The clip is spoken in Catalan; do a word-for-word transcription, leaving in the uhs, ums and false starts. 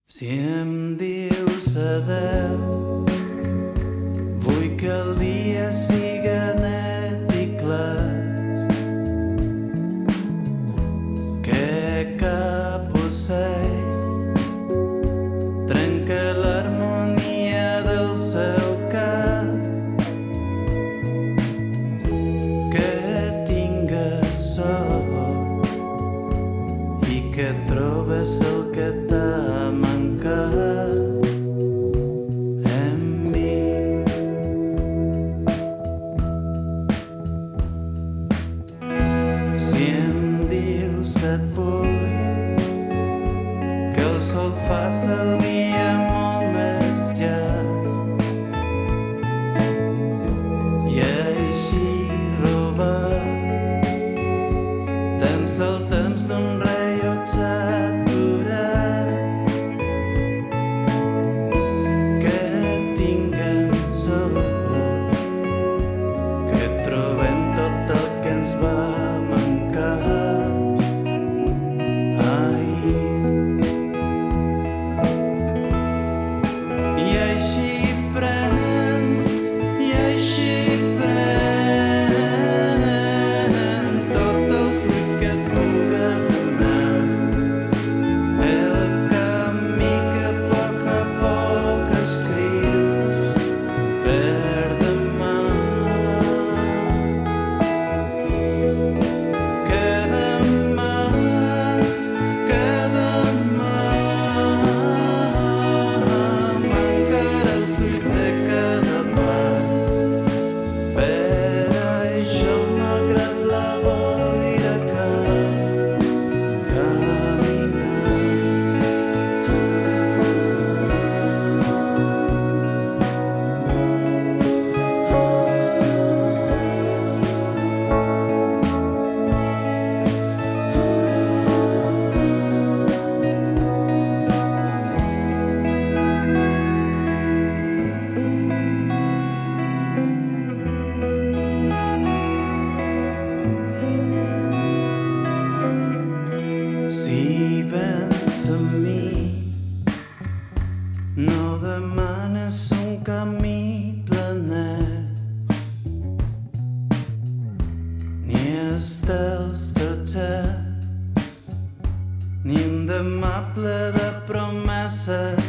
Si em dius adeu, vull que el dia siga net i clar, que cap ocell trenca l'harmonia del seu cant, que tingues sort i que trobes el que t'ha mancat en mi. Si em dius et vull que el sol faça el dia molt més llarg i així robar temps el temps d'un rellotge aturat, que tinguem sort, que trobem tot el que ens va mancar ahir. I així pren, i així pren tot el fruit que et puga donar, el camí que a poc a poc escrius per demà, que demà, que demà mancarà el fruit de cada pas. Per això malgrat la boira cal caminar. Si vens amb mi, no demanes un camí planet, ni estels d'argent, ni un demà ple de promeses